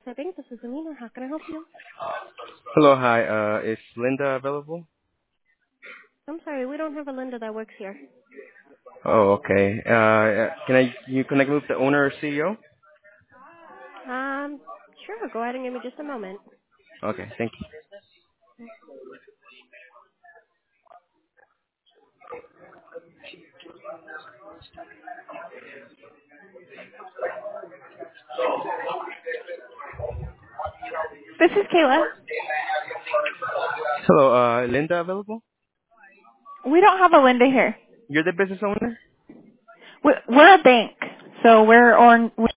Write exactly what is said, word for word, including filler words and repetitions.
I think this is Amina. How can I help you? Hello, hi. Uh, is Linda available? I'm sorry, we don't have a Linda that works here. Oh, okay. Uh, can I you connect me with the owner or C E O? Um, sure. Go ahead and give me just a moment. Okay, thank you. This is Kayla. Hello, uh, Linda available? We don't have a Linda here. You're the business owner? We're, we're a bank, so we're on.